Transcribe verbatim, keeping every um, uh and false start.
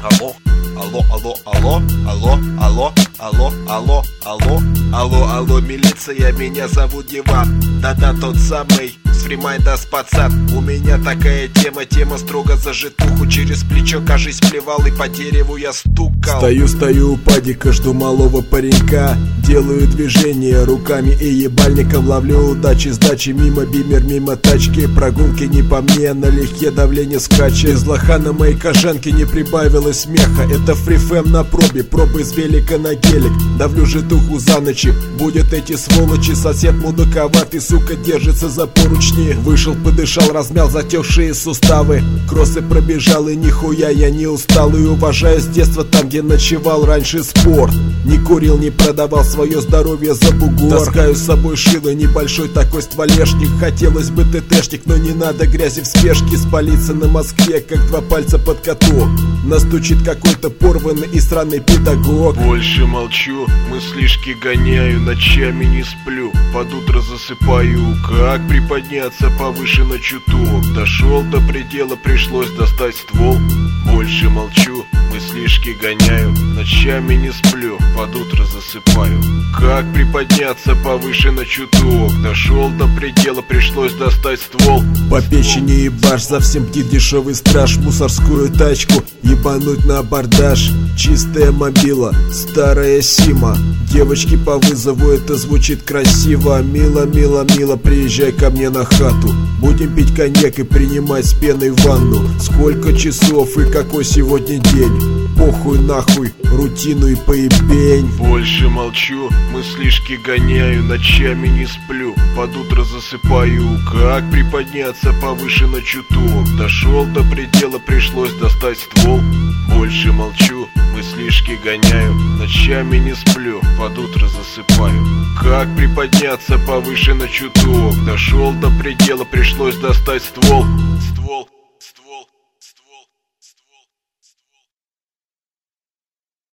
Алло, алло, алло, алло, алло, алло, алло, алло, алло, алло, алло, милиция, меня зовут Диван. Да-да, тот самый, с фримайда спацап. У меня такая тема, тема строго за житуху. Через плечо, кажись, плевал и по дереву я стукал. Стою, стою у падика, жду малого паренька. Делаю движения руками и ебальником. Ловлю удачи, сдачи, мимо бимер, мимо тачки. Прогулки не по мне, налегке давление скачет. Из лоха на моей кожанке не прибавилось смеха. Это фрифэм на пробе, пробы с велика на гелик. Давлю житуху за ночи, будет эти сволочи. Сосед мудаковатый, сука, держится за поручни. Вышел, подышал, размял затекшие суставы. Кроссы пробежал и нихуя я не устал. И уважаю с детства там, где ночевал раньше спорт. Не курил, не продавал свое здоровье за бугор. Таскаю с собой шило, небольшой такой стволешник. Хотелось бы ТТшник, но не надо грязи в спешке. Спалиться на Москве, как два пальца под каток. Настучит какой-то порванный и сраный педагог. Больше молчу, мыслишки гоняю, ночами не сплю, под утро засыпаю. Как приподняться повыше на чуток? Дошел до предела, пришлось достать ствол. Больше молчу, мыслишки гоняю, ночами не сплю, под утро засыпаю. Как приподняться повыше на чуток? Дошел до предела, пришлось достать ствол. По печени ебашь, за всем бдит дешевый страж. Мусорскую тачку ебануть на абордаж. Чистая мобила, старая Сима. Девочки по вызову, это звучит красиво. Мило, мило, мило, приезжай ко мне на хату. Будем пить коньяк и принимать с пеной ванну. Сколько часов и какой сегодня день? Похуй нахуй, рутину и поебень. Больше молчу, мыслишки гоняю, ночами не сплю, под утро засыпаю. Как приподняться повыше на чуток? Дошел до предела, пришлось достать ствол. Больше молчу, мыслишки гоняю, ночами не сплю, под утро засыпаю. Как приподняться повыше на чуток? Дошел до предела, пришлось достать ствол. Ствол, ствол, ствол.